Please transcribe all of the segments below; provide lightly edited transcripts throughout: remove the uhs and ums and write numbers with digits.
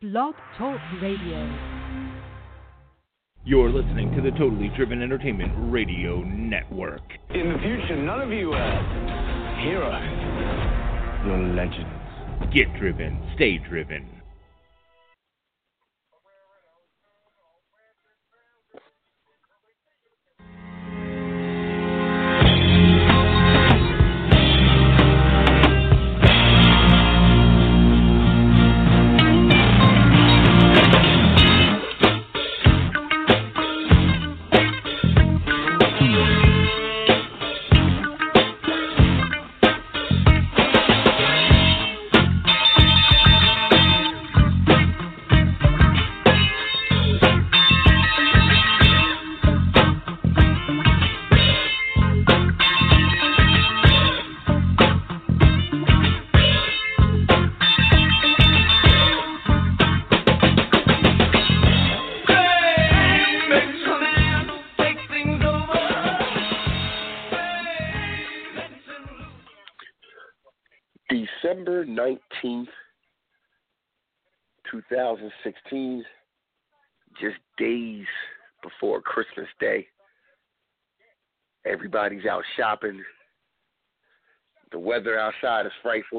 Blog Talk Radio. You're listening to the Totally Driven Entertainment Radio Network. In the future, none of you are heroes. You're legends. Get driven. Stay driven. December 19th, 2016, just days before Christmas Day. Everybody's out shopping. The weather outside is frightful.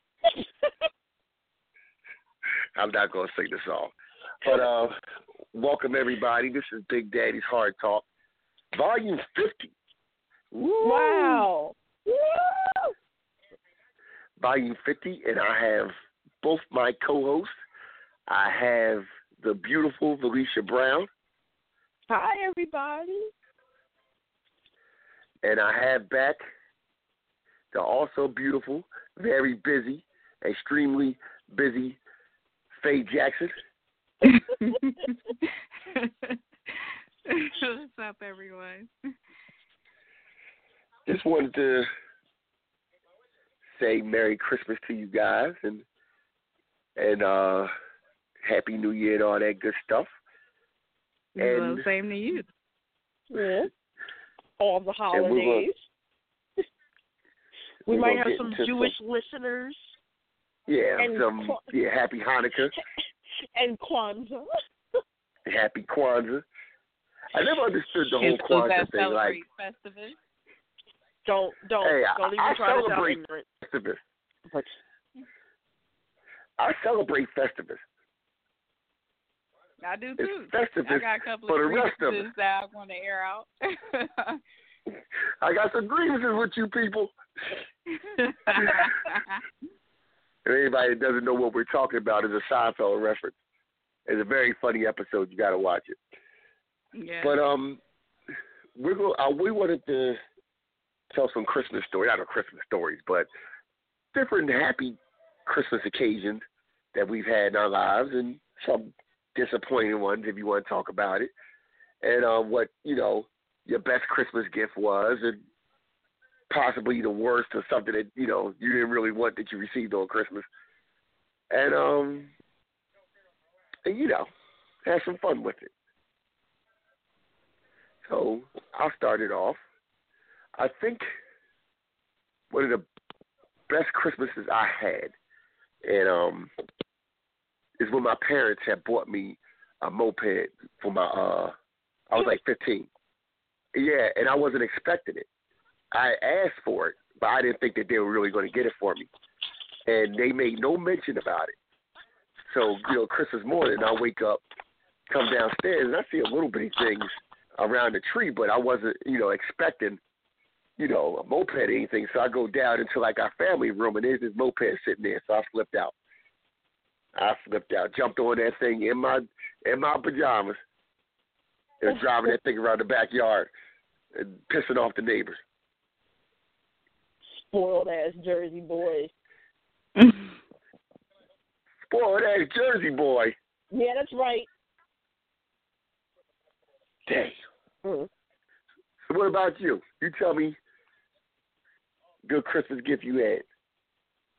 I'm not going to sing the song. But welcome, everybody. This is Big Daddy's Hard Talk, Volume 50. Woo! Wow. Woo! Volume 50, and I have both my co-hosts. I have the beautiful Felicia Brown. Hi, everybody. And I have back the also beautiful, very busy, extremely busy Faye Jackson. What's up, everyone? Just wanted to say Merry Christmas to you guys and Happy New Year and all that good stuff. Well, same to you. Yeah. All the holidays. We might have some Jewish listeners. Yeah, Happy Hanukkah. And Kwanzaa. Happy Kwanzaa. I never understood the whole Kwanzaa thing. Like, Festivus? Don't even try to sound ignorant. Festivus. I celebrate Festivus. I do too. It's Festivus, I got a couple for of the rest of grievances that I want to air out. I got some grievances with you people. And anybody that doesn't know what we're talking about is a Seinfeld reference. It's a very funny episode. You got to watch it. Yeah. But we wanted to tell some Christmas stories, not Christmas stories, but different happy Christmas occasions that we've had in our lives, and some disappointing ones if you want to talk about it, and what your best Christmas gift was, and possibly the worst or something that you didn't really want that you received on Christmas, and have some fun with it. So I'll start it off. I think one of the best Christmases I had, and is when my parents had bought me a moped for my. I was like 15. Yeah, and I wasn't expecting it. I asked for it, but I didn't think that they were really going to get it for me, and they made no mention about it. So Christmas morning, I wake up, come downstairs, and I see a little bitty things around the tree, but I wasn't expecting a moped or anything. So I go down into like our family room, and there's this moped sitting there. So I flipped out, jumped on that thing in my pajamas, and driving that thing around the backyard and pissing off the neighbors. Spoiled ass Jersey boy. Spoiled ass Jersey boy. Yeah, that's right. Dang. So what about you? You tell me good Christmas gift you had.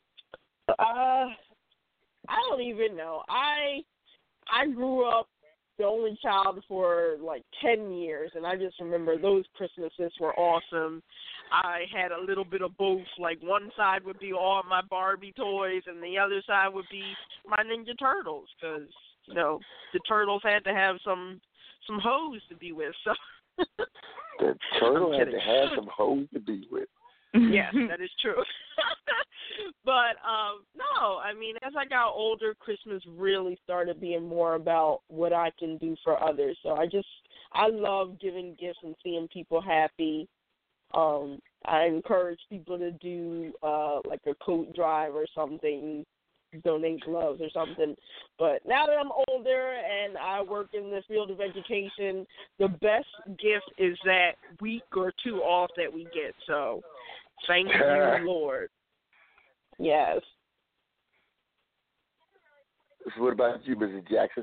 I don't even know. I grew up the only child for like 10 years, and I just remember those Christmases were awesome. I had a little bit of both. Like one side would be all my Barbie toys, and the other side would be my Ninja Turtles, because the turtles had to have some hoes to be with. So the turtle had to have some hoes to be with. Yes, that is true. But no, I mean, as I got older, Christmas really started being more about what I can do for others. So I love giving gifts and seeing people happy. I encourage people to do like a coat drive or something, donate gloves or something. But now that I'm older and I work in the field of education, the best gift is that week or two off that we get. So thank you, Lord. Yes. So what about you, Mrs. Jackson?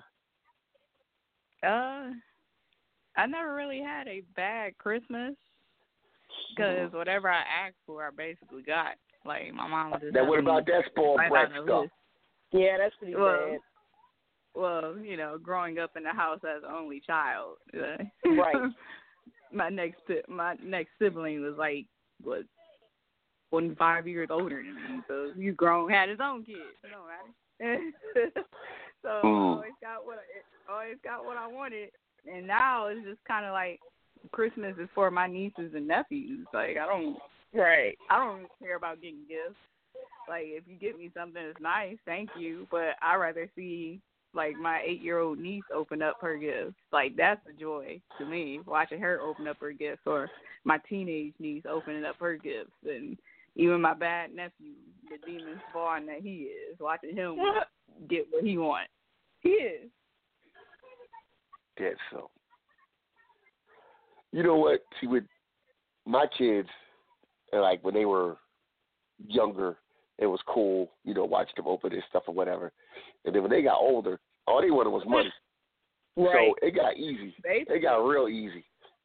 I never really had a bad Christmas, because whatever I asked for, I basically got. Like, my mom was just... Now, what about that spoiled brat stuff? Yeah, that's pretty bad. Well, growing up in the house as an only child. Right. My next sibling was, 5 years older than me. So he's grown, had his own kids. It don't matter. So I always got what I wanted. And now it's just kind of like Christmas is for my nieces and nephews. Like, I don't care about getting gifts. Like, if you get me something that's nice, thank you. But I'd rather see, my 8-year-old niece open up her gifts. Like, that's a joy to me, watching her open up her gifts, or my teenage niece opening up her gifts. And even my bad nephew, the demon spawn that he is, watching him get what he wants. He is. That's so. You know what? See, with my kids, when they were younger, it was cool, watching them open this stuff or whatever. And then when they got older, all they wanted was money. Right. So it got easy. Basically. It got real easy.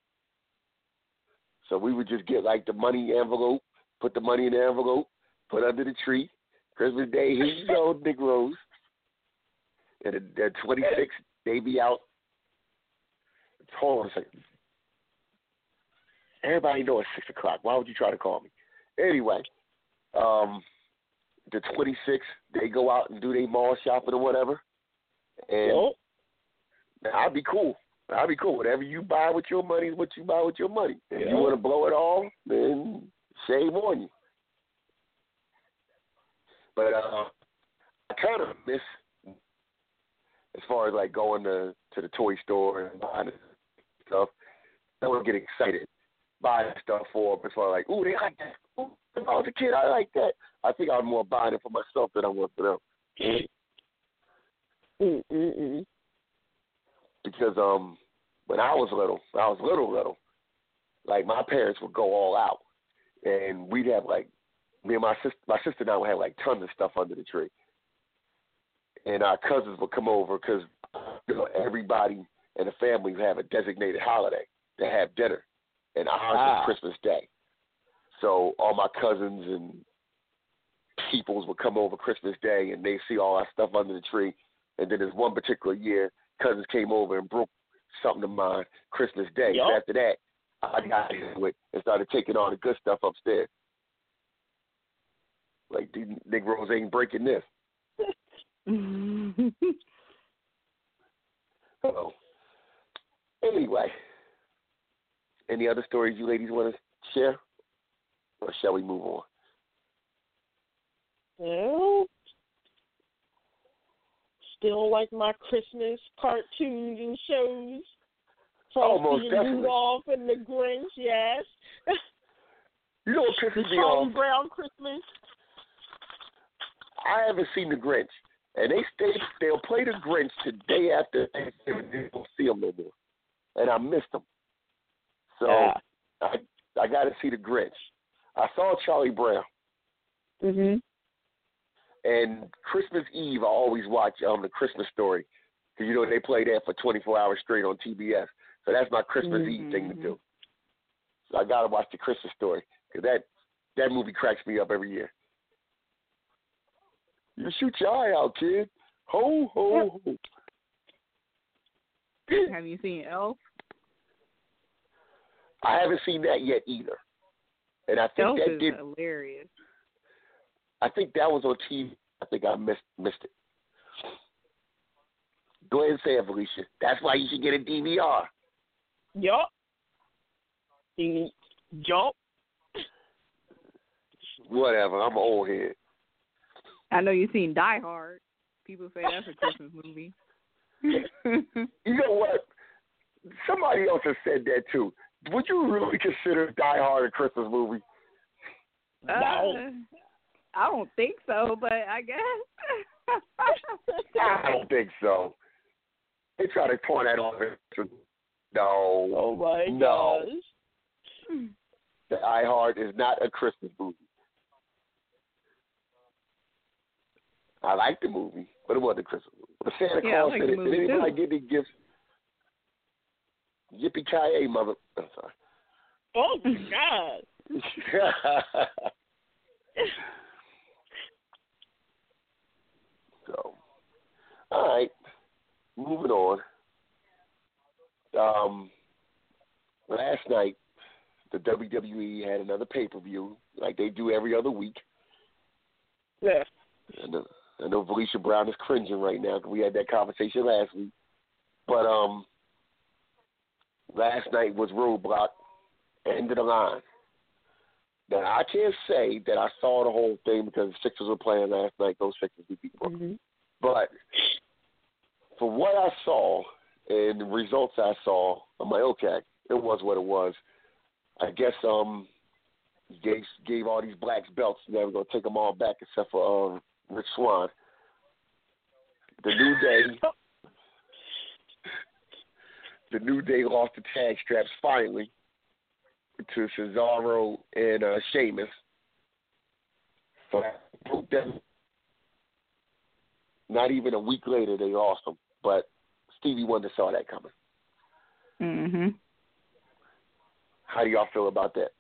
So we would just get, the money envelope, put the money in the envelope, put under the tree. Christmas Day, here you go, Negroes. And at 26, they be out. Hold on a second. Everybody know it's 6 o'clock. Why would you try to call me? Anyway, the 26, they go out and do their mall shopping or whatever. And I'll be cool. Whatever you buy with your money is what you buy with your money. If you want to blow it all, then shame on you. But I kind of miss, as far as going to the toy store and buying stuff. I want to get excited buying stuff for them. As far as ooh, they like that. Ooh, if I was a kid, I like that. I think I was more buying it for myself than I was for them. Because when I was little, my parents would go all out, and we'd have me and my sister and I would have tons of stuff under the tree, and our cousins would come over because everybody in the family would have a designated holiday to have dinner, and ours was Christmas Day. So all my cousins and peoples would come over Christmas Day, and they see all our stuff under the tree. And then there's one particular year, cousins came over and broke something of mine Christmas Day. So after that, I got into it and started taking all the good stuff upstairs. These Negroes ain't breaking this. So, anyway, any other stories you ladies want to share? Or shall we move on? Well, still like my Christmas cartoons and shows. Most definitely. Rudolph and the Grinch, yes. You know what pisses me Charlie off? Brown Christmas. I haven't seen the Grinch. And they'll play the Grinch the day after Thanksgiving. You don't see them no more. And I missed them. So I got to see the Grinch. I saw Charlie Brown. Mhm. And Christmas Eve, I always watch the Christmas Story. Because, they play that for 24 hours straight on TBS. So that's my Christmas Eve thing to do. So I got to watch the Christmas Story. Because that movie cracks me up every year. You shoot your eye out, kid. Ho, ho, ho. Have you seen Elf? I haven't seen that yet either. And I think Elf that is did. hilarious. I think that was on TV. I think I missed it. Go ahead and say it, Felicia. That's why you should get a DVR. Yup. Yup. Whatever. I'm an old head. I know you've seen Die Hard. People say that's a Christmas movie. You know what? Somebody else has said that too. Would you really consider Die Hard a Christmas movie? No. I don't think so, but I guess. I don't think so. They try to point that off. No. Oh my no. gosh. Die Hard is not a Christmas movie. I like the movie, but it wasn't a Christmas movie. But Santa Claus said it. Did anybody get any gifts? Yippee-ki-yay, mother. I'm sorry. Oh my God. So, all right, moving on. Last night, the WWE had another pay-per-view, like they do every other week. Yeah. I know Felicia Brown is cringing right now because we had that conversation last week. But last night was Roadblock, End of the Line. Now, I can't say that I saw the whole thing because the Sixers were playing last night. Those Sixers we beat Brooklyn. Mm-hmm. But for what I saw and the results I saw, I'm like, okay, it was what it was. I guess gave all these blacks belts. Now we're going to take them all back except for Rich Swann. The New Day lost the tag straps finally to Cesaro and Sheamus. So I broke them. Not even a week later, they lost them. But Stevie Wonder saw that coming. Mm-hmm. How do y'all feel about that?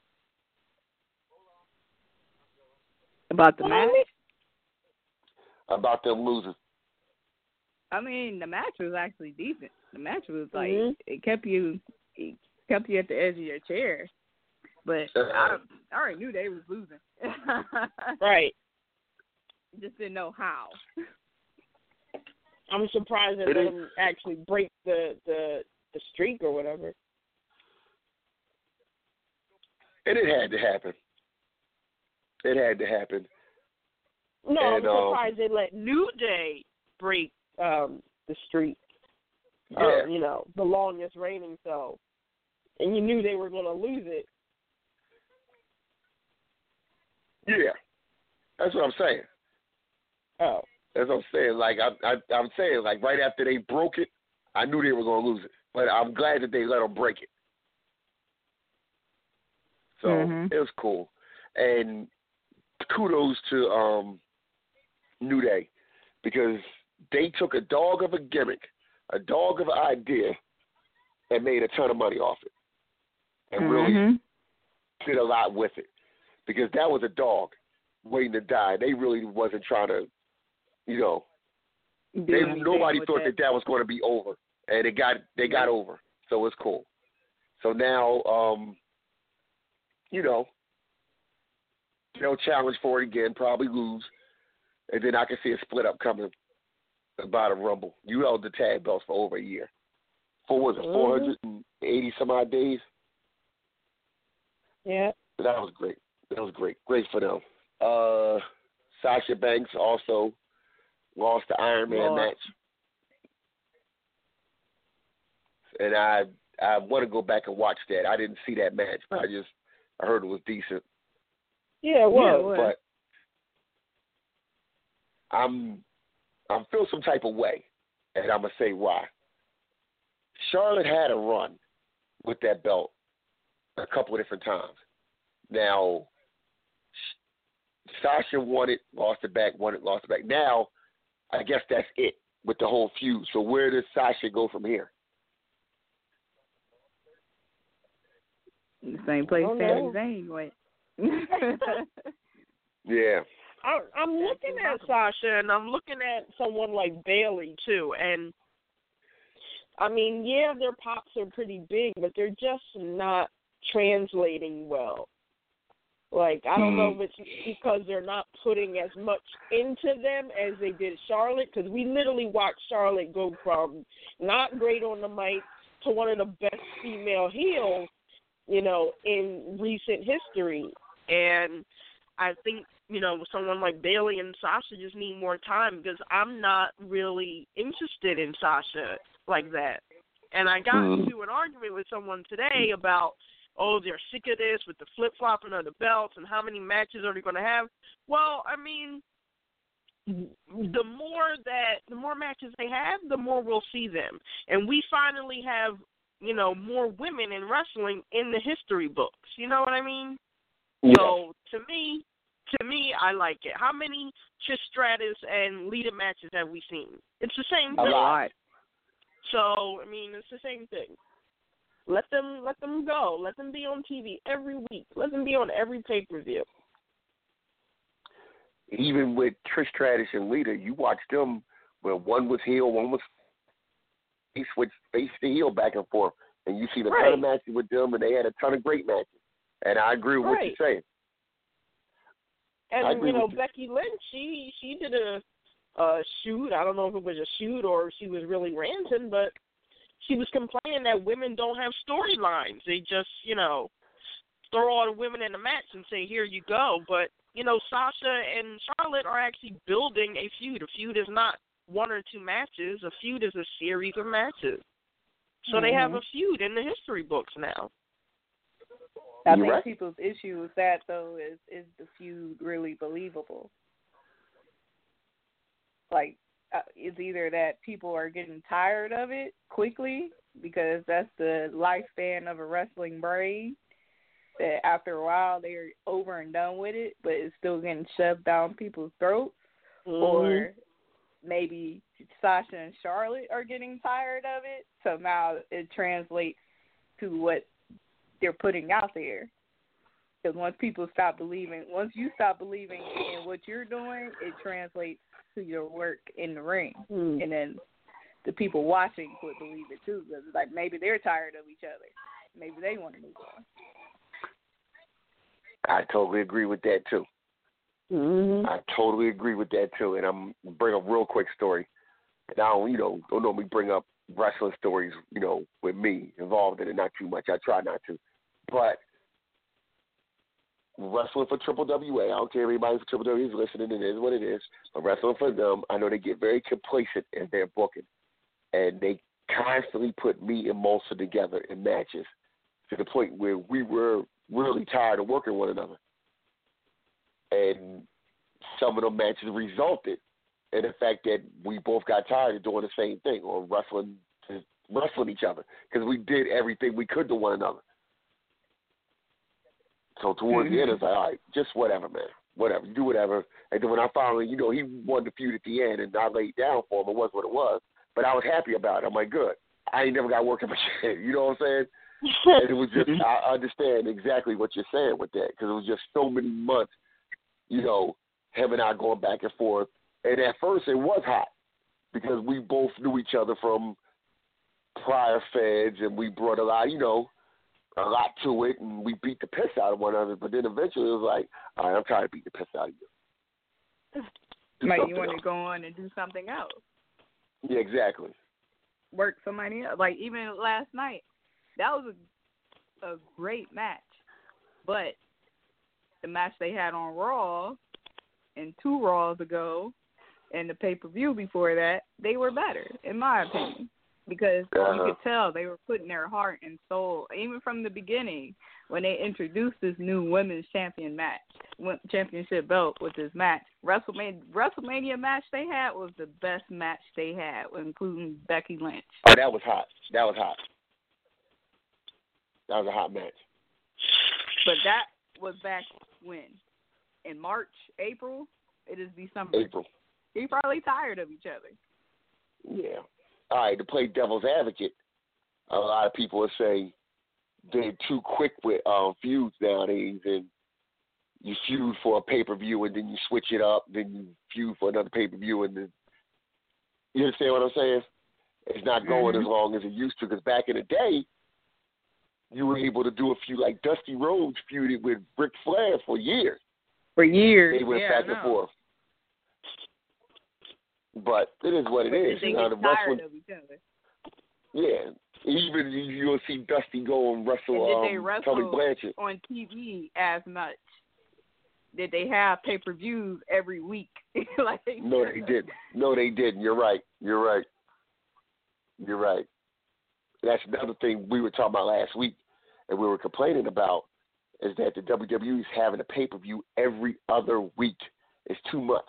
About the match? About them losing. I mean, the match was actually decent. The match was like it kept you at the edge of your chair. But I already knew they was losing. Right. Just didn't know how. I'm surprised that they didn't actually break the streak or whatever. And it had to happen. It had to happen. No, and, I'm surprised they let New Day break the streak. Yeah. The longest reigning. So, and you knew they were going to lose it. Yeah, that's what I'm saying. Oh, that's what I'm saying. Like I'm saying, like right after they broke it, I knew they were going to lose it. But I'm glad that they let them break it. So it was cool, and kudos to New Day because they took a dog of a gimmick, a dog of an idea, and made a ton of money off it, and really did a lot with it. Because that was a dog waiting to die. They really wasn't trying to, nobody thought that was going to be over, and they got over. So it's cool. So now, they'll challenge for it again, probably lose, and then I can see a split up coming about a Rumble. You held the tag belts for over a year. 480 some odd days. Yeah. So that was great. That was great. Great for them. Sasha Banks also lost the Iron Man match. And I want to go back and watch that. I didn't see that match, but I heard it was decent. Yeah, it was. But I'm feeling some type of way, and I'm gonna say why. Charlotte had a run with that belt a couple of different times. Now, Sasha won it, lost it back, won it, lost it back. Now, I guess that's it with the whole feud. So where does Sasha go from here? The same place Sami Zayn went. Yeah. I'm looking at Sasha, and I'm looking at someone like Bayley, too. And I mean, yeah, their pops are pretty big, but they're just not translating well. Like, I don't know if it's because they're not putting as much into them as they did Charlotte, because we literally watched Charlotte go from not great on the mic to one of the best female heels, you know, in recent history. And I think, you know, someone like Bayley and Sasha just need more time, because I'm not really interested in Sasha like that. And I got into an argument with someone today about, oh, they're sick of this with the flip-flopping of the belts and how many matches are they going to have. Well, I mean, the more matches they have, the more we'll see them. And we finally have, you know, more women in wrestling in the history books. You know what I mean? Yeah. So to me, I like it. How many Trish Stratus and Lita matches have we seen? It's the same thing. A lot. So, I mean, it's the same thing. Let them go. Let them be on TV every week. Let them be on every pay-per-view. Even with Trish Stratus and Lita, you watch them where one was heel, one was he switched face to heel back and forth, and you see a ton of matches with them, and they had a ton of great matches. And I agree with what you're saying. And you know, Becky Lynch, she did a shoot. I don't know if it was a shoot or she was really ranting, but she was complaining that women don't have storylines. They just, you know, throw all the women in the match and say, here you go. But, you know, Sasha and Charlotte are actually building a feud. A feud is not one or two matches. A feud is a series of matches. So they have a feud in the history books now. I think people's issue with that, though, is the feud really believable? Like, it's either that people are getting tired of it quickly, because that's the lifespan of a wrestling brain, that after a while they're over and done with it, but it's still getting shoved down people's throats, or maybe Sasha and Charlotte are getting tired of it, so now it translates to what they're putting out there. Because once you stop believing in what you're doing, it translates to your work in the ring. And then the people watching would believe it too, because it's like maybe they're tired of each other. Maybe they want to move on. I totally agree with that too. I totally agree with that too. And I'm bring up a real quick story. And I don't normally bring up wrestling stories, you know, with me involved in it, not too much. I try not to. But wrestling for Triple WA, I don't care if anybody for Triple WA is listening, it is what it is. But wrestling for them, I know they get very complacent in their booking. And they constantly put me and Molson together in matches to the point where we were really tired of working one another. And some of them matches resulted in the fact that we both got tired of doing the same thing, or wrestling each other, because we did everything we could to one another. So towards the end, it's like, all right, just whatever, man. Whatever. You do whatever. And then when I finally, you know, he won the feud at the end, and I laid down for him. It was what it was. But I was happy about it. I'm like, good. I ain't never got working for shit. You know what I'm saying? And it was just, I understand exactly what you're saying with that, because it was just so many months, you know, him and I going back and forth. And at first it was hot, because we both knew each other from prior feds, and we brought a lot, you know, a lot to it, and we beat the piss out of one another. But then eventually it was like, all right, I'm trying to beat the piss out of you. Like you want to go on and do something else. Yeah, exactly. Work somebody else. Like even last night, that was a great match. But the match they had on Raw and 2 Raws ago and the pay-per-view before that, they were better, in my opinion. Because you could tell they were putting their heart and soul, even from the beginning, when they introduced this new women's championship belt with this match. WrestleMania match they had was the best match they had, including Becky Lynch. Oh, that was hot. That was a hot match. But that was back when? In March, April? It is December. April. They're probably tired of each other. Yeah. All right, to play devil's advocate, a lot of people will say they're too quick with feuds nowadays, and you feud for a pay-per-view and then you switch it up, then you feud for another pay-per-view, and then you understand what I'm saying? It's not going as long as it used to, because back in the day, you were able to do a few, like Dusty Rhodes feuded with Ric Flair for years. For years, they went back and forth. But it is what it is. They get tired of each other. Yeah. Even you'll see Dusty go and wrestle, did they wrestle Tully Blanchard on TV as much? Did they have pay-per-views every week? No, they didn't. No, they didn't. You're right. That's another thing we were talking about last week, and we were complaining about, is that the WWE is having a pay-per-view every other week. It's too much.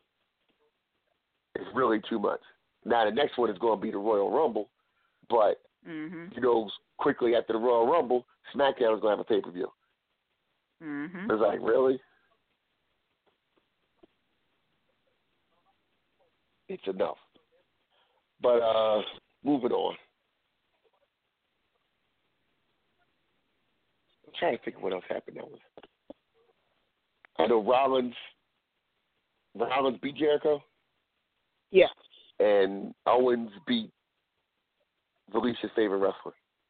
It's really too much. Now, the next one is going to be the Royal Rumble, but, quickly after the Royal Rumble, SmackDown is going to have a pay-per-view. It's like, really? It's enough. But moving on. I'm trying to think of what else happened that was. I know Rollins beat Jericho. Yeah. And Owens beat Felicia's favorite wrestler.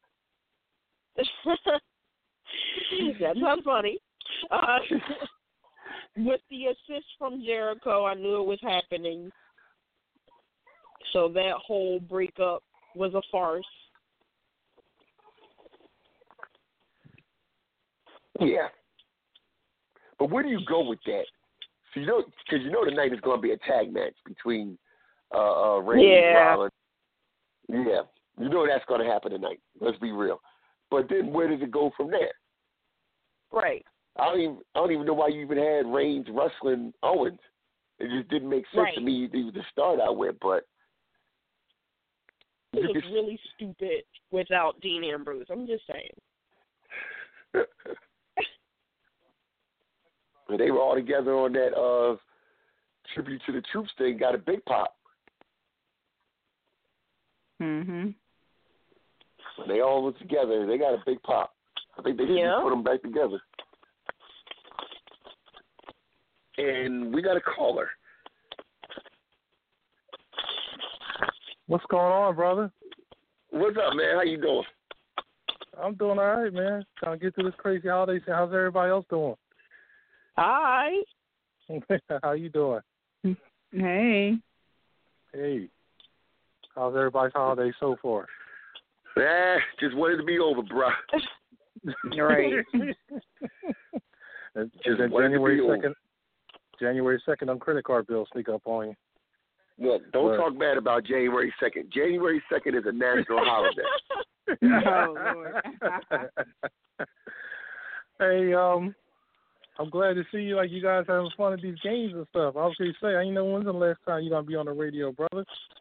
That's not funny. With the assist from Jericho, I knew it was happening. So that whole breakup was a farce. Yeah. But where do you go with that? So because tonight is going to be a tag match between Reigns and Rollins. Yeah. That's going to happen tonight. Let's be real. But then where does it go from there? Right. I don't even know why you even had Reigns wrestling Owens. It just didn't make sense to me even to start out with, but it was really stupid without Dean Ambrose. I'm just saying. They were all together on that Tribute to the Troops thing, got a big pop. Mhm. When they all were together, they got a big pop. I think they should put them back together. And we got a caller. What's going on, brother? What's up, man? How you doing? I'm doing all right, man. Trying to get through this crazy holiday season. How's everybody else doing? Hi. How you doing? Hey. Hey. How's everybody's holiday so far? Just wanted to be over, bro. Right. January 2nd, on credit card bills sneak up on you. Look, don't talk bad about January 2nd. January 2nd is a national holiday. Oh, Lord. Hey, I'm glad to see you. Like, you guys having fun at these games and stuff. I was going to say, I know when's the last time you're going to be on the radio, brother.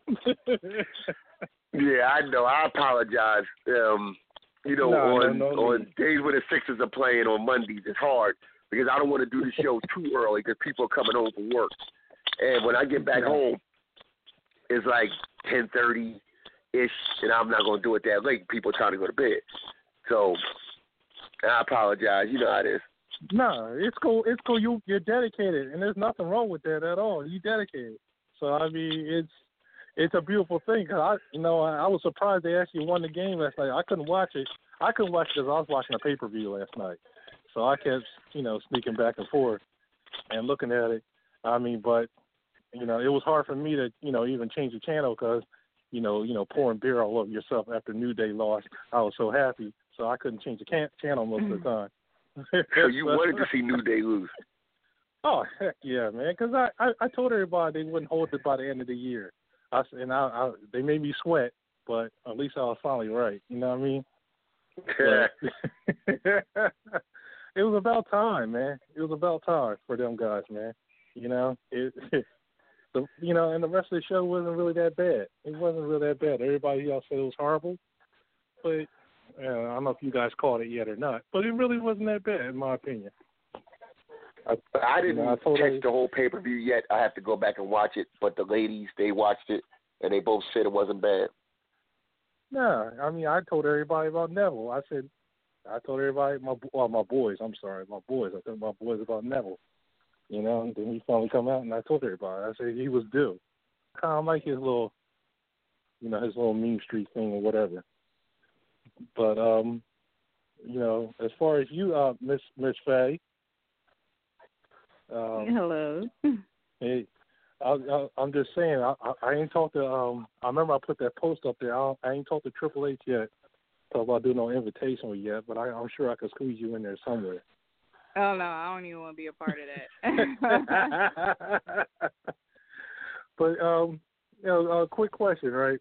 Yeah, I know. I apologize. On days when the Sixers are playing on Mondays, it's hard because I don't want to do the show too early because people are coming home from work. And when I get back home, it's like 10:30-ish, and I'm not going to do it that late. People are trying to go to bed. So I apologize. You know how it is. No, it's cool. It's cool. You're dedicated, and there's nothing wrong with that at all. You dedicated. So I mean, it's a beautiful thing. Cause I was surprised they actually won the game last night. I couldn't watch it. I couldn't watch it because I was watching a pay-per-view last night. So I kept sneaking back and forth and looking at it. I mean, but it was hard for me to even change the channel because pouring beer all over yourself after New Day lost. I was so happy, so I couldn't change the channel most of the time. So you wanted to see New Day lose? Oh, heck yeah, man! Because I told everybody they wouldn't hold it by the end of the year. They made me sweat, but at least I was finally right. You know what I mean? It was about time, man. It was about time for them guys, man. And the rest of the show wasn't really that bad. It wasn't really that bad. Everybody else said it was horrible, but I don't know if you guys caught it yet or not. But it really wasn't that bad, in my opinion. I didn't catch the whole pay-per-view yet. I have to go back and watch it. But the ladies, they watched it, and they both said it wasn't bad. No, I mean, I told everybody about Neville. I told everybody, my boys. I'm sorry, my boys. I told my boys about Neville. And then he finally come out, and I told everybody. I said he was due. Kind of like his little his little mean streak thing or whatever. But as far as you, Miss Faye. Hello. Hey, I'm just saying. I ain't talked to. I remember I put that post up there. I ain't talked to Triple H yet. Talk about doing no invitational yet, but I'm sure I could squeeze you in there somewhere. Oh no, I don't even want to be a part of that. But a quick question, right?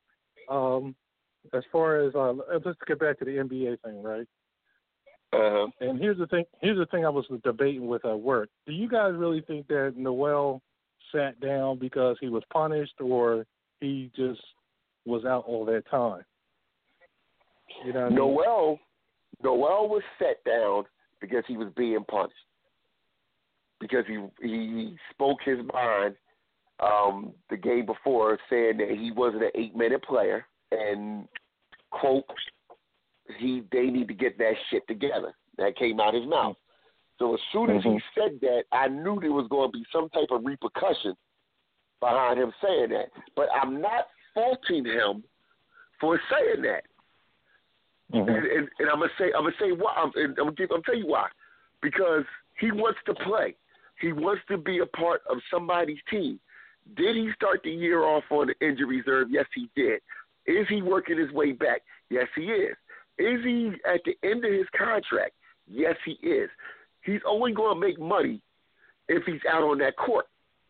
As far as let's get back to the NBA thing, right? Uh-huh. And here's the thing I was debating with at work. Do you guys really think that Noel sat down because he was punished, or he just was out all that time? You know what I mean? Noel was set down because he was being punished. Because he spoke his mind the game before, saying that he wasn't an 8-minute player, and quote, they need to get that shit together. That came out his mouth. So as soon as he said that, I knew there was going to be some type of repercussion behind him saying that. But I'm not faulting him for saying that. And I'm gonna say why. I'm tell you why. Because he wants to play. He wants to be a part of somebody's team. Did he start the year off on the injury reserve? Yes, he did. Is he working his way back? Yes, he is. Is he at the end of his contract? Yes, he is. He's only going to make money if he's out on that court.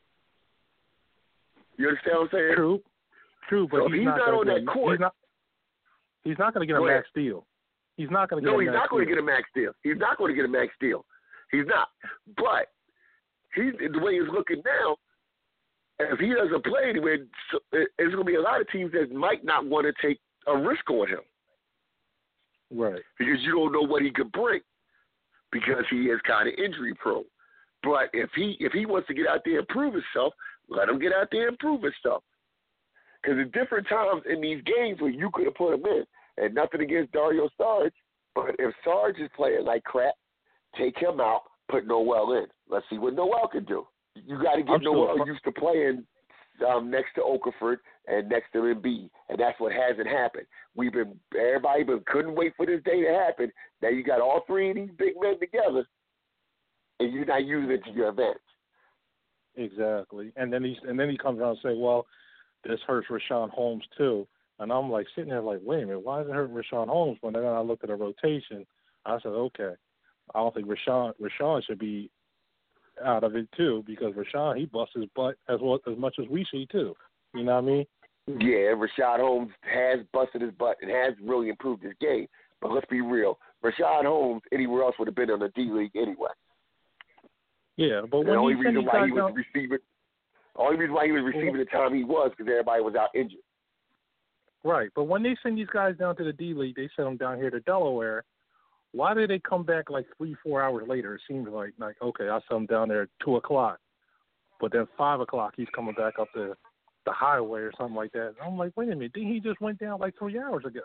You understand what I'm saying? True, but so he's not on that court. He's not going to get a max deal. He's not going to get a max deal. No, he's not going to get a max deal. He's not going to get a max deal. He's not. But the way he's looking now, if he doesn't play anywhere, there's going to be a lot of teams that might not want to take a risk on him. Right. Because you don't know what he could bring, because he is kind of injury prone. But if he wants to get out there and prove himself, let him get out there and prove himself. Because at different times in these games where you could have put him in, and nothing against Dario Saric, but if Saric is playing like crap, take him out, put Noel in. Let's see what Noel can do. You got to get Noel used to playing next to Okafor and next to Embiid, and that's what hasn't happened. Everybody couldn't wait for this day to happen. Now you got all three of these big men together, and you're not using it to your advantage. Exactly, and then he comes around and say, "Well, this hurts Richaun Holmes too." And I'm like sitting there like, wait a minute, why is it hurting Richaun Holmes? When then I looked at the rotation, I said, okay, I don't think Richaun should be out of it too, because Richaun, he busts his butt as much as we see too. You know what I mean? Yeah, Richaun Holmes has busted his butt and has really improved his game. But let's be real, Richaun Holmes anywhere else would have been on the D League anyway. Yeah, but the only reason why he was receiving the time he was because everybody was out injured. Right, but when they send these guys down to the D League, they send them down here to Delaware. Why did they come back like 3-4 hours later? It seems like okay, I sent him down there at 2:00, but then 5:00 he's coming back up the highway or something like that. And I'm like, wait a minute, didn't he just went down like 3 hours ago?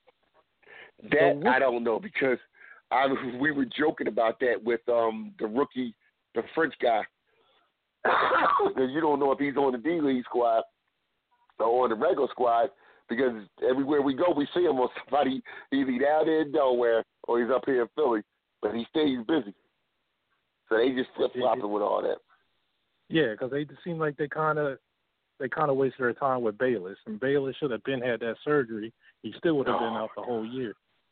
I don't know, because we were joking about that with the rookie, the French guy. Because you don't know if he's on the D League squad or on the regular squad, because everywhere we go, we see him on somebody either down there in Delaware or he's up here in Philly, but he stays busy. So they just flip-flopping with all that. Yeah, because they seem like they kind of wasted their time with Bayless, and Bayless should have had that surgery. He still would have been out the whole year.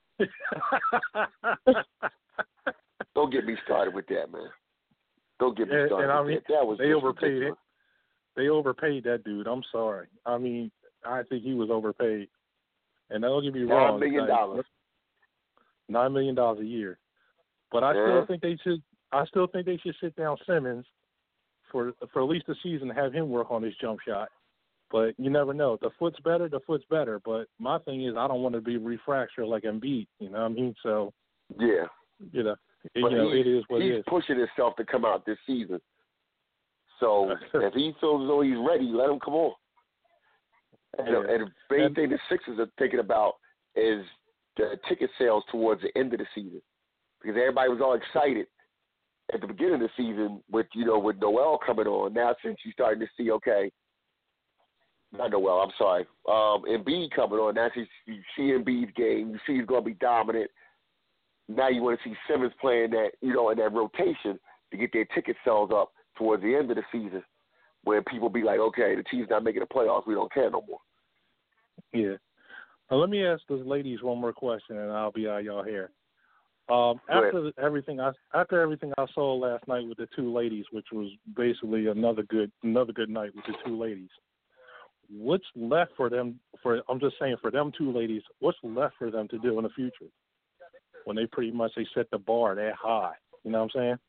Don't get me started with that, man. Don't get me started with that. That was they overpaid it. They overpaid that dude. I'm sorry. I mean, I think he was overpaid. And don't get me wrong. $9 million. $9 million a year. But I still think they should. I still think they should sit down Simmons for at least a season and have him work on his jump shot. But you never know. The foot's better. But my thing is, I don't want to be refracture like Embiid. You know what I mean? So yeah, it is what it is. He's pushing himself to come out this season. So if he feels as though he's ready, let him come on. And the main thing the Sixers are thinking about is the ticket sales towards the end of the season, because everybody was all excited at the beginning of the season with Noel coming on. Now since you're starting to see, okay, Not Noel, I'm sorry. Embiid coming on. Now you see Embiid's game. You see he's going to be dominant. Now you want to see Simmons playing that, in that rotation to get their ticket sales up towards the end of the season, where people be like, okay, the team's not making the playoffs. We don't care no more. Yeah. Now, let me ask those ladies one more question, and I'll be out y'all hair. After everything I saw last night with the two ladies, which was basically another good night with the two ladies, what's left for them? I'm just saying, for them two ladies, what's left for them to do in the future when they pretty much set the bar that high? You know what I'm saying?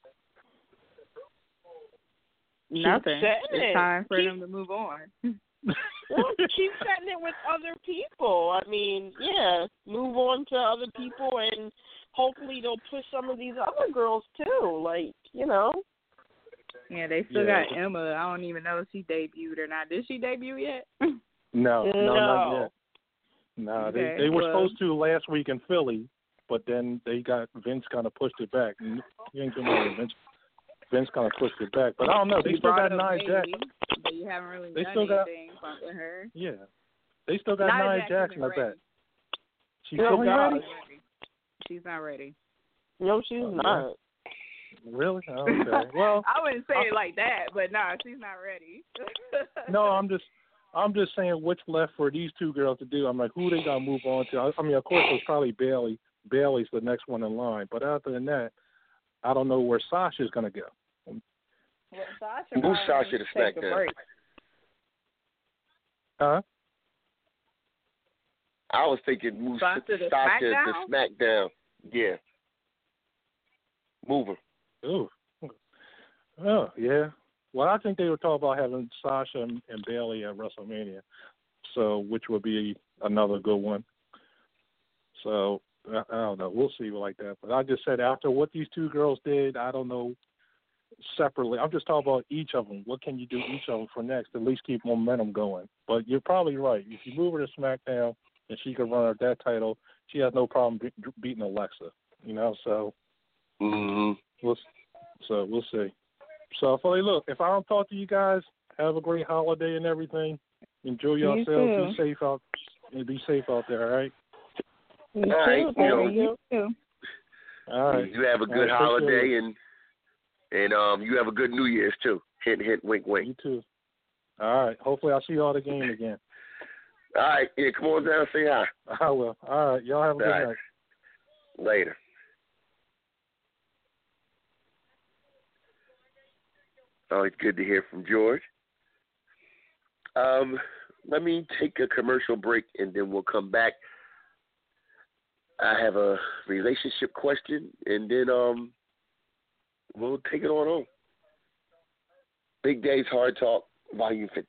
Nothing. It's time for them to move on. Well, keep setting it with other people. I mean, yeah, move on to other people, and hopefully they'll push some of these other girls too. Yeah, they still got Emma. I don't even know if she debuted or not. Did she debut yet? No, not yet. No, okay, they were supposed to last week in Philly, but then Vince kind of pushed it back. Vince kind of pushed it back, but I don't know. They still got Nia Jackson. But you haven't really done anything with her. Yeah, they still got Nia Jackson. I bet. She's still ready. She's not ready. No, she's not. Really? Okay. Well, I wouldn't say it like that, but she's not ready. No, I'm just saying what's left for these two girls to do. I'm like, who they gotta move on to? I mean, of course, it's probably Bailey. Bailey's the next one in line, but other than that, I don't know where Sasha's gonna go. Move Sasha to SmackDown. Huh? I was thinking move Sasha to SmackDown. Yeah. Move her. Ooh. Oh, yeah. Well, I think they were talking about having Sasha and Bailey at WrestleMania, which would be another good one. So, I don't know. We'll see like that. But I just said after what these two girls did, I don't know separately. I'm just talking about each of them. What can you do each of them for next? At least keep momentum going. But you're probably right. If you move her to SmackDown and she can run that title, she has no problem beating Alexa. So we'll see. So, look, if I don't talk to you guys, have a great holiday and everything. Enjoy yourselves. Be safe out there. All right. You too. All right. You have a good holiday and you have a good New Year's too. Hint, hint, wink, wink. You too. All right. Hopefully I'll see you all at the game again. All right. Yeah, come on down and say hi. I will. All right. Y'all have a good night. Later. Always good to hear from George. Let me take a commercial break and then we'll come back. I have a relationship question and then we'll take it on home. Big Dave's Hard Talk, Volume 50.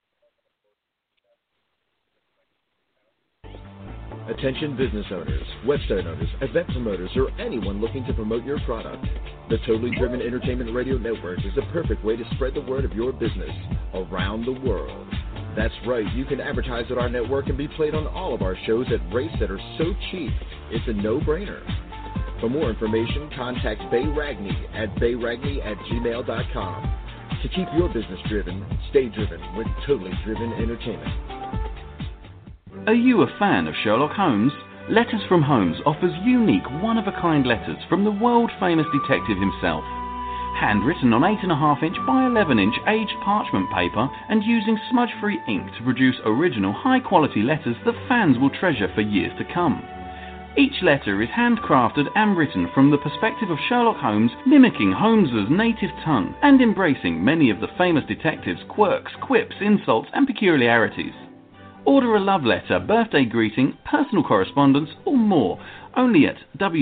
Attention business owners, website owners, event promoters, or anyone looking to promote your product. The Totally Driven Entertainment Radio Network is the perfect way to spread the word of your business around the world. That's right, you can advertise at our network and be played on all of our shows at rates that are so cheap, it's a no-brainer. For more information, contact Bay Ragney at bayragney@gmail.com. To keep your business driven, stay driven with Totally Driven Entertainment. Are you a fan of Sherlock Holmes? Letters from Holmes offers unique, one-of-a-kind letters from the world-famous detective himself. Handwritten on 8.5-inch by 11-inch aged parchment paper and using smudge-free ink to produce original, high-quality letters that fans will treasure for years to come. Each letter is handcrafted and written from the perspective of Sherlock Holmes, mimicking Holmes's native tongue and embracing many of the famous detective's quirks, quips, insults, and peculiarities. Order a love letter, birthday greeting, personal correspondence, or more only at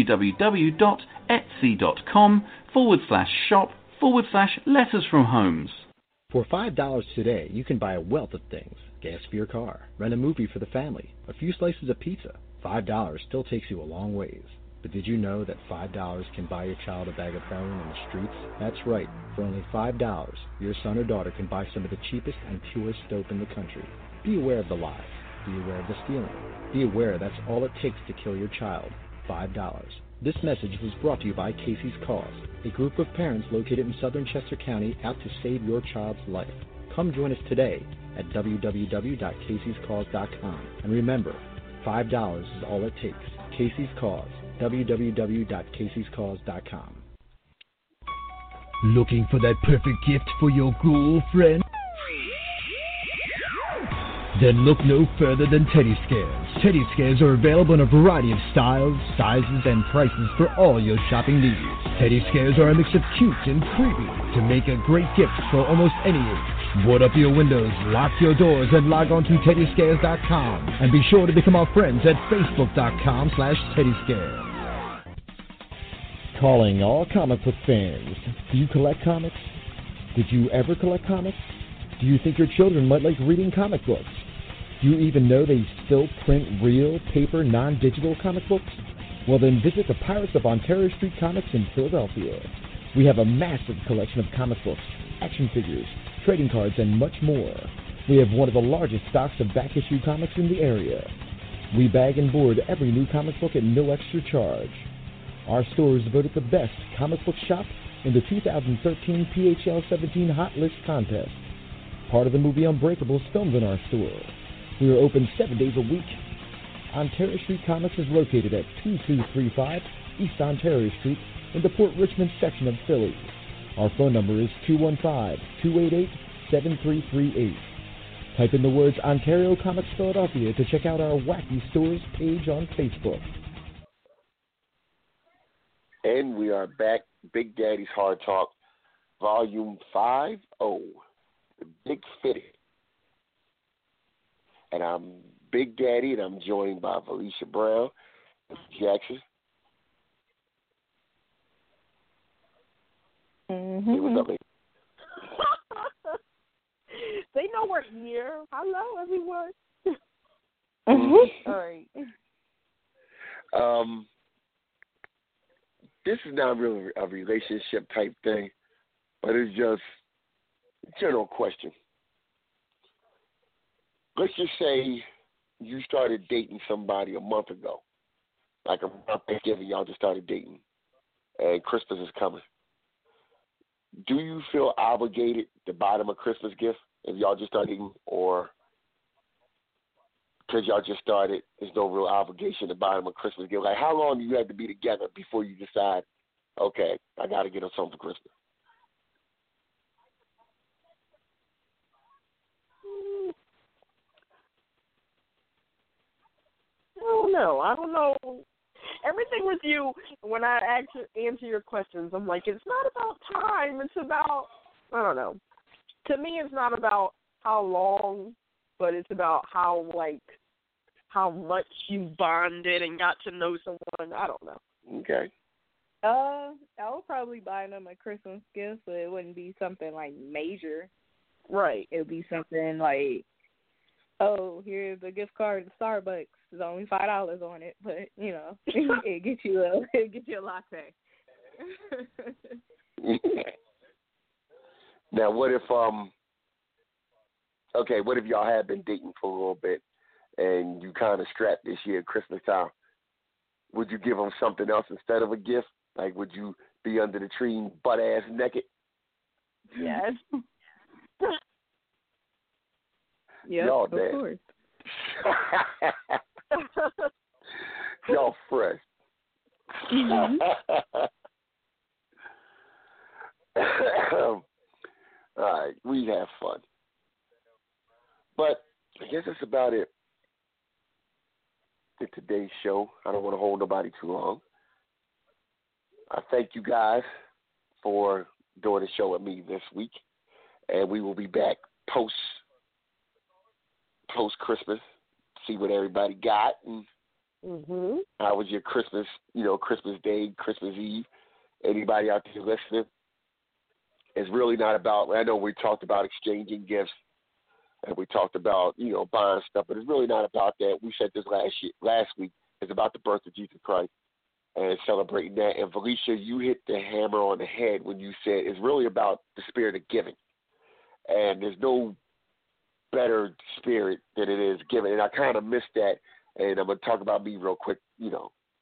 www.etsy.com/shop/letters from Holmes. For $5 today, you can buy a wealth of things. Gas for your car, rent a movie for the family, a few slices of pizza. $5 still takes you a long ways. But did you know that $5 can buy your child a bag of heroin in the streets? That's right. For only $5, your son or daughter can buy some of the cheapest and purest dope in the country. Be aware of the lies. Be aware of the stealing. Be aware that's all it takes to kill your child. $5. This message was brought to you by Casey's Cause, a group of parents located in southern Chester County out to save your child's life. Come join us today at www.caseyscause.com. And remember, $5 is all it takes. Casey's Cause, www.caseyscause.com. Looking for that perfect gift for your girlfriend? Then look no further than Teddy Scares. Teddy Scares are available in a variety of styles, sizes, and prices for all your shopping needs. Teddy Scares are a mix of cute and creepy to make a great gift for almost any age. Board up your windows, lock your doors, and log on to TeddyScares.com. And be sure to become our friends at Facebook.com/TeddyScares. Calling all comic book fans. Do you collect comics? Did you ever collect comics? Do you think your children might like reading comic books? Do you even know they still print real, paper, non-digital comic books? Well, then visit the Pirates of Ontario Street Comics in Philadelphia. We have a massive collection of comic books, action figures, trading cards, and much more. We have one of the largest stocks of back-issue comics in the area. We bag and board every new comic book at no extra charge. Our store is voted the best comic book shop in the 2013 PHL 17 Hot List contest. Part of the movie Unbreakable is filmed in our store. We are open 7 days a week. Ontario Street Comics is located at 2235 East Ontario Street in the Port Richmond section of Philly. Our phone number is 215-288-7338. Type in the words Ontario Comics Philadelphia to check out our Wacky Stores page on Facebook. And we are back. Big Daddy's Hard Talk, Volume 5-0. The Big Fitty. And I'm Big Daddy, and I'm joined by Felicia Brown and Jackson. Mm-hmm. Hey, what's up, man? They know we're here. Hello, everyone. Mm-hmm. All right. This is not really a relationship type thing, but it's just a general question. Let's just say you started dating somebody a month ago, like around Thanksgiving, y'all just started dating, and Christmas is coming. Do you feel obligated to buy them a Christmas gift if y'all just started dating, or because y'all just started, there's no real obligation to buy them a Christmas gift? Like, how long do you have to be together before you decide, okay, I got to get them something for Christmas? I don't know. Everything with you, when I answer your questions, I'm like, it's not about time. It's about, I don't know. To me, it's not about how long, but it's about how much you bonded and got to know someone. I don't know. Okay. I would probably buy them a Christmas gift, but it wouldn't be something like major. Right. It would be something like, oh, here's a gift card to Starbucks. There's only $5 on it, but you know, it get you a latte. Now, what if what if y'all had been dating for a little bit and you kind of strapped this year at Christmas time? Would you give them something else instead of a gift? Like, would you be under the tree butt ass naked? Yes. Yeah, y'all of dead. Course. Y'all fresh. Mm-hmm. All right, we have fun. But I guess that's about it in today's show. I don't want to hold nobody too long. I thank you guys for doing the show with me this week. And we will be back post-Christmas, see what everybody got. And how was your Christmas, Christmas Day, Christmas Eve? Anybody out there listening? It's really not about, I know we talked about exchanging gifts and we talked about, buying stuff, but it's really not about that. We said this last week. It's about the birth of Jesus Christ and celebrating that. And Felicia, you hit the hammer on the head when you said it's really about the spirit of giving. And there's no better spirit than it is giving. And I kind of missed that. And I'm going to talk about me real quick.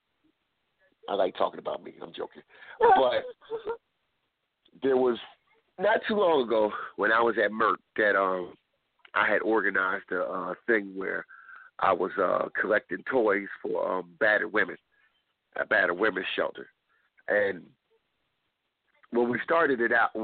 I like talking about me. I'm joking. But there was not too long ago when I was at Merck that I had organized a thing where I was collecting toys for battered women, a battered women's shelter. And when we started out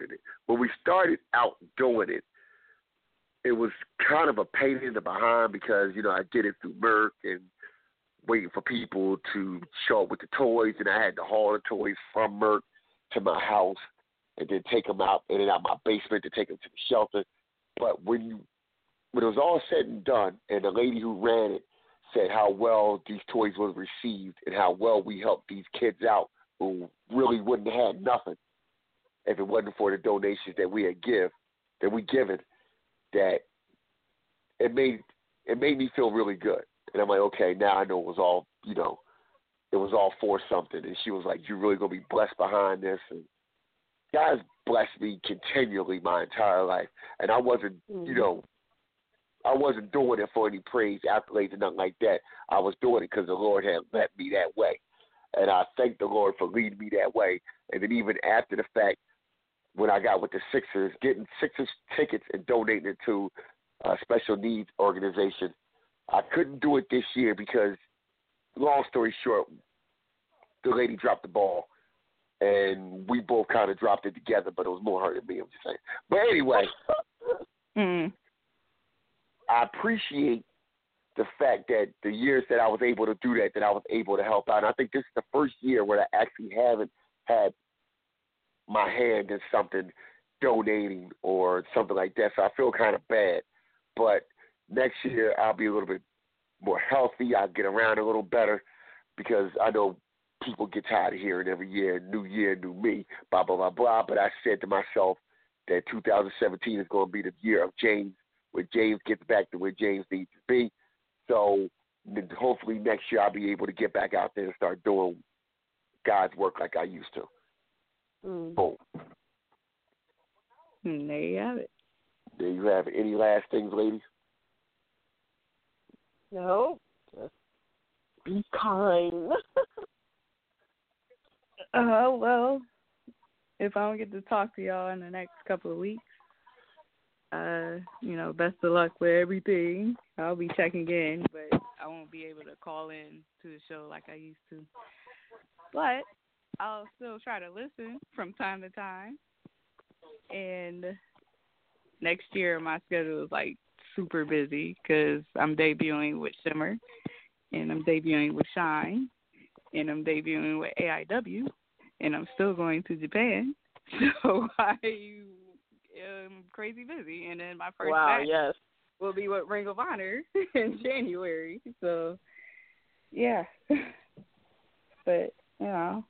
doing it, it was kind of a pain in the behind because, you know, I did it through Merck and waiting for people to show up with the toys, and I had to haul the toys from Merck to my house and then take them out and then out my basement to take them to the shelter. But when it was all said and done, and the lady who ran it said how well these toys were received and how well we helped these kids out who really wouldn't have had nothing if it wasn't for the donations that we given, that it made me feel really good. And I'm like, okay, now I know it was all, you know, it was all for something. And she was like, you're really going to be blessed behind this. And God's blessed me continually my entire life. And I wasn't, you know, I wasn't doing it for any praise, accolades, or nothing like that. I was doing it because the Lord had led me that way. And I thank the Lord for leading me that way. And then even after the fact, when I got with the Sixers, getting Sixers tickets and donating it to a special needs organization, I couldn't do it this year because, long story short, the lady dropped the ball. And we both kind of dropped it together, but it was more her than me, I'm just saying. But anyway, I appreciate the fact that the years that I was able to do that I was able to help out. And I think this is the first year where I actually haven't had my hand in something donating or something like that. So I feel kind of bad. But next year I'll be a little bit more healthy. I'll get around a little better because I know people get tired of hearing every year, new me, blah, blah, blah, blah. But I said to myself that 2017 is going to be the year of James, where James gets back to where James needs to be. So hopefully next year I'll be able to get back out there and start doing God's work like I used to. Boom. There you have it. There you have it. Any last things, ladies? No. Just be kind. Well, if I don't get to talk to y'all in the next couple of weeks, you know, best of luck with everything. I'll be checking in, but I won't be able to call in to the show like I used to. But I'll still try to listen from time to time. And next year my schedule is like super busy because I'm debuting with Shimmer, and I'm debuting with Shine, and I'm debuting with AIW, and I'm still going to Japan. So I am crazy busy. And then my first match will be with Ring of Honor in January. So, yeah. But, you know,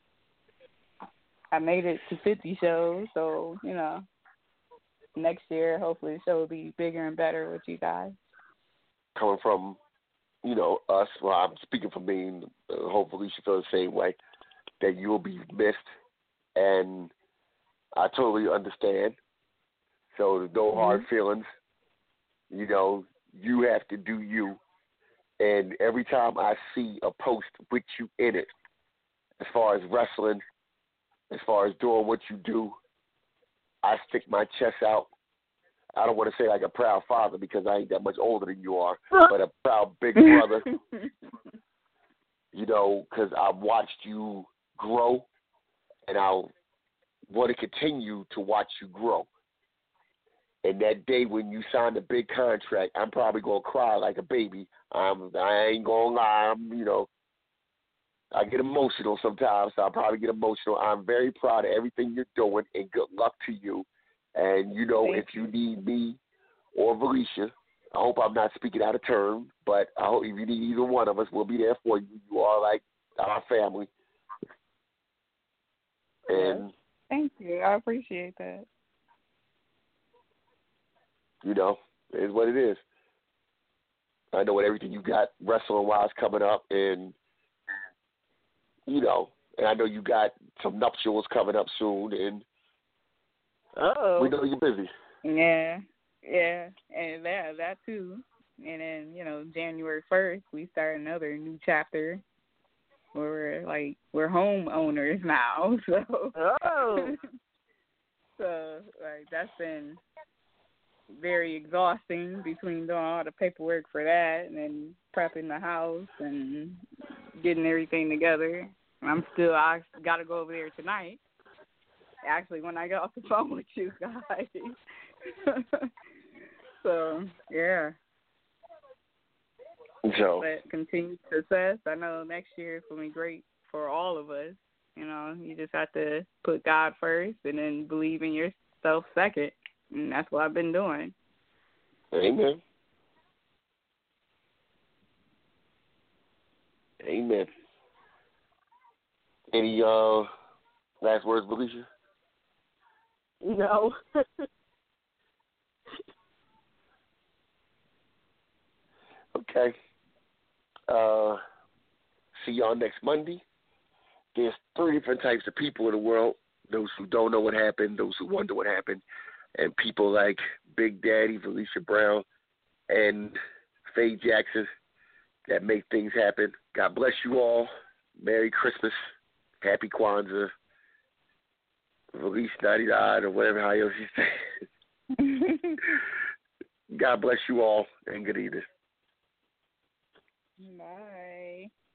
I made it to 50 shows. So, you know, next year, hopefully the show will be bigger and better with you guys. Coming from, you know, us, well, I'm speaking for me, and hopefully you feel the same way, that you will be missed. And I totally understand. So no hard feelings. You know, you have to do you. And every time I see a post with you in it, as far as wrestling, as far as doing what you do, I stick my chest out. I don't want to say like a proud father because I ain't that much older than you are, but a proud big brother. You know, because I've watched you grow, and I want to continue to watch you grow. And that day when you sign the big contract, I'm probably going to cry like a baby. I ain't going to lie. You know, I get emotional sometimes, so I'll probably get emotional. I'm very proud of everything you're doing, and good luck to you. And, you know, if you need me or Valicia, I hope I'm not speaking out of turn, but I hope if you need either one of us, we'll be there for you. You are like our family. And thank you. I appreciate that. You know, it is what it is. I know what everything you got wrestling-wise coming up, and, you know, and I know you got some nuptials coming up soon, and we know you're busy. Yeah, and that too. And then, you know, January 1st, we start another new chapter where we're homeowners now. So, So, like, that's been very exhausting between doing all the paperwork for that and then prepping the house and getting everything together. I got to go over there tonight. Actually, when I get off the phone with you guys. So, yeah. So, but continued success. I know next year is going to be great for all of us. You know, you just have to put God first and then believe in yourself second. And that's what I've been doing. Amen. Amen. Any last words, Felicia? No. Okay. See y'all next Monday. There's 3 different types of people in the world. Those who don't know what happened, those who wonder what happened, and people like Big Daddy, Felicia Brown, and Faye Jackson that make things happen. God bless you all. Merry Christmas. Happy Kwanzaa. Feliz Navidad, or whatever how else you say. God bless you all, and good evening. Bye.